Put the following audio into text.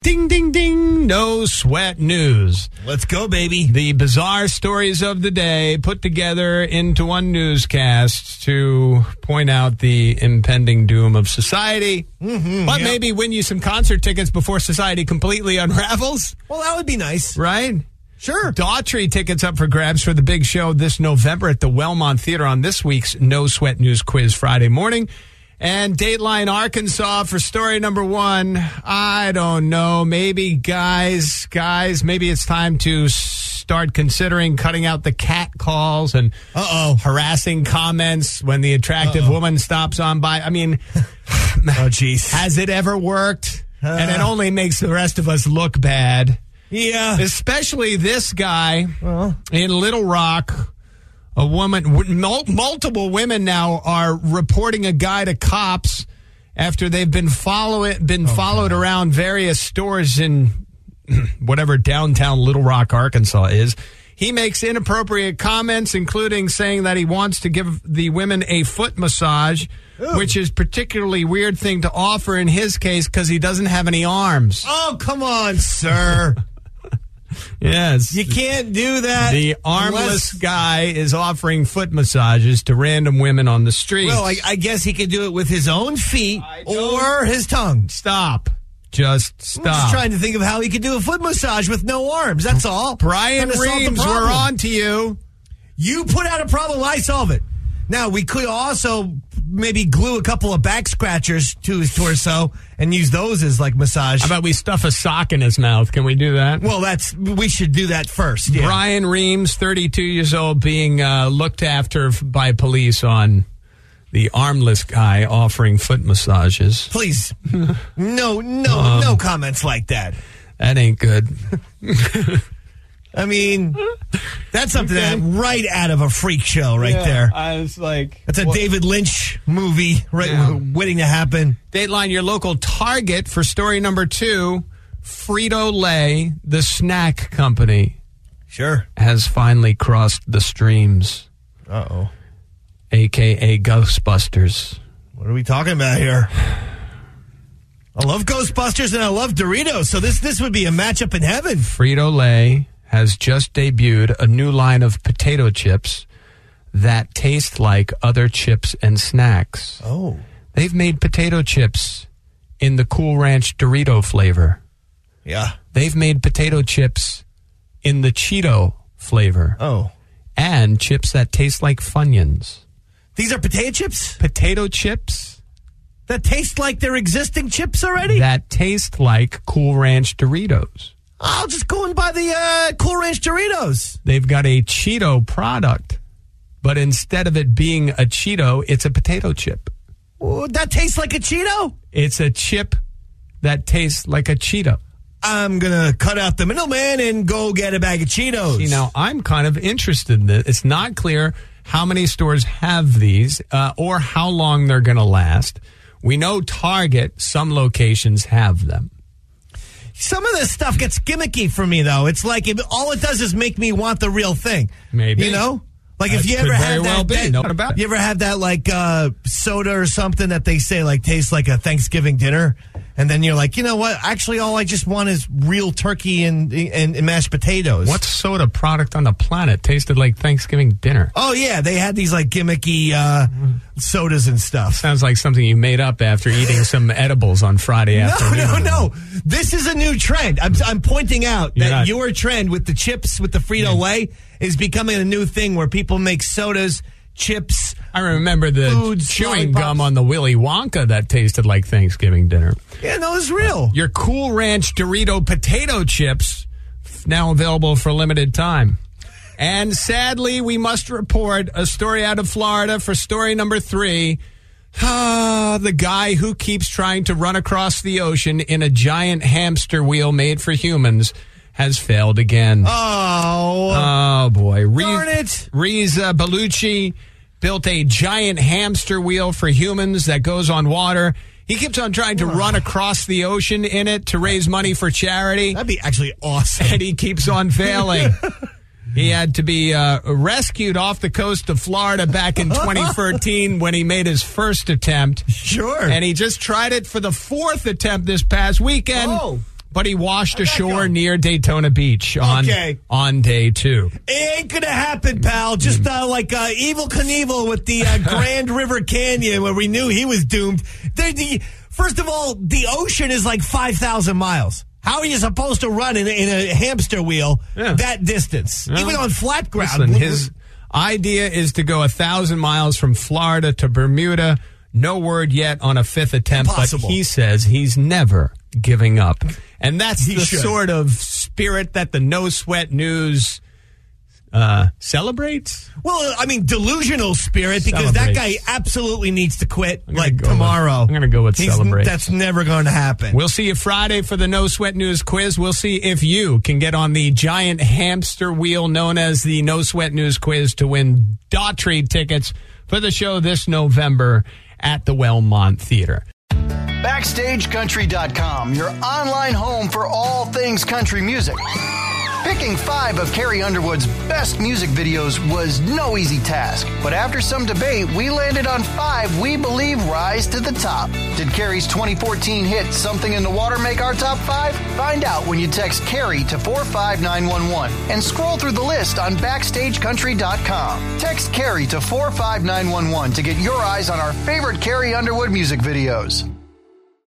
Ding, ding, ding. No sweat news. Let's go, baby. The bizarre stories of the day put together into one newscast to point out the impending doom of society. But maybe win you some concert tickets before society completely unravels. Well, that would be nice. Right? Sure. Daughtry tickets up for grabs for the big show this November at the Wellmont Theater on this week's No Sweat News Quiz Friday morning. And Dateline Arkansas for story number 1. I don't know. Maybe, guys, maybe it's time to start considering cutting out the cat calls and harassing comments when the attractive woman stops on by. I mean, oh, jeez. Has it ever worked? And it only makes the rest of us look bad. Yeah. Especially this guy in Little Rock. A woman, multiple women now are reporting a guy to cops after they've been followed around various stores in whatever downtown Little Rock, Arkansas is. He makes inappropriate comments, including saying that he wants to give the women a foot massage, which is a particularly weird thing to offer in his case because he doesn't have any arms. Oh, come on, sir. Yes. You can't do that. The armless guy is offering foot massages to random women on the street. Well, I guess he could do it with his own feet or his tongue. Stop. Just stop. I'm just trying to think of how he could do a foot massage with no arms. That's all. Brian Reams, we're on to you. You put out a problem, I solve it. Now, we could also maybe glue a couple of back scratchers to his torso and use those as like massage. How about we stuff a sock in his mouth? Can we do that? Well, we should do that first. Yeah. Brian Reams, 32 years old, being looked after by police on the armless guy offering foot massages. Please. No comments like that. That ain't good. I mean, that's something right out of a freak show there. I was like... That's a David Lynch movie waiting to happen. Dateline, your local Target for story number 2, Frito-Lay, the snack company. Sure. Has finally crossed the streams. Uh-oh. A.K.A. Ghostbusters. What are we talking about here? I love Ghostbusters and I love Doritos, so this would be a matchup in heaven. Frito-Lay has just debuted a new line of potato chips that taste like other chips and snacks. Oh. They've made potato chips in the Cool Ranch Dorito flavor. Yeah. They've made potato chips in the Cheeto flavor. Oh. And chips that taste like Funyuns. These are potato chips? Potato chips. That taste like they're existing chips already? That taste like Cool Ranch Doritos. I'll just go and buy the Cool Ranch Doritos. They've got a Cheeto product, but instead of it being a Cheeto, it's a potato chip. Well, that tastes like a Cheeto? It's a chip that tastes like a Cheeto. I'm going to cut out the middleman and go get a bag of Cheetos. See, now, I'm kind of interested in this. It's not clear how many stores have these or how long they're going to last. We know Target, some locations have them. Some of this stuff gets gimmicky for me, though. It's like all it does is make me want the real thing. Maybe. You know? Like that if you ever had that, you ever had that like soda or something that they say like tastes like a Thanksgiving dinner, and then you're like, you know what? Actually, all I just want is real turkey and mashed potatoes. What soda product on the planet tasted like Thanksgiving dinner? Oh yeah, they had these like gimmicky sodas and stuff. Sounds like something you made up after eating some edibles on Friday afternoon. No. This is a new trend. I'm pointing out that your trend with the chips with the Frito-Lay is becoming a new thing where people make sodas, chips. I remember the foods, chewing lollipops. gum on the Willy Wonka that tasted like Thanksgiving dinner. Yeah, no, it's real. Your Cool Ranch Dorito potato chips, now available for a limited time. And sadly, we must report a story out of Florida for story number 3. The guy who keeps trying to run across the ocean in a giant hamster wheel made for humans has failed again. Oh boy. Darn it. Reza Bellucci built a giant hamster wheel for humans that goes on water. He keeps on trying to run across the ocean in it to raise money for charity. That'd be actually awesome. And he keeps on failing. He had to be rescued off the coast of Florida back in 2013 when he made his first attempt. Sure. And he just tried it for the 4th attempt this past weekend. Oh. but he washed ashore near Daytona Beach on day 2. It ain't gonna happen, pal. Just like Evel Knievel with the Grand River Canyon, where we knew he was doomed. First of all, the ocean is like 5,000 miles. How are you supposed to run in a hamster wheel that distance, even on flat ground? Listen, his idea is to go 1,000 miles from Florida to Bermuda. No word yet on a 5th attempt, Impossible. But he says he's never giving up. And that's the sort of spirit that the No Sweat News celebrates. Well, I mean, delusional spirit, because that guy absolutely needs to quit tomorrow. I'm going to go with celebrate. That's never going to happen. We'll see you Friday for the No Sweat News quiz. We'll see if you can get on the giant hamster wheel known as the No Sweat News quiz to win Daughtry tickets for the show this November at the Wellmont Theater. BackstageCountry.com, your online home for all things country music. Picking 5 of Carrie Underwood's best music videos was no easy task, but after some debate, we landed on 5 we believe rise to the top. Did Carrie's 2014 hit Something in the Water make our top 5? Find out when you text Carrie to 45911 and scroll through the list on BackstageCountry.com. Text Carrie to 45911 to get your eyes on our favorite Carrie Underwood music videos.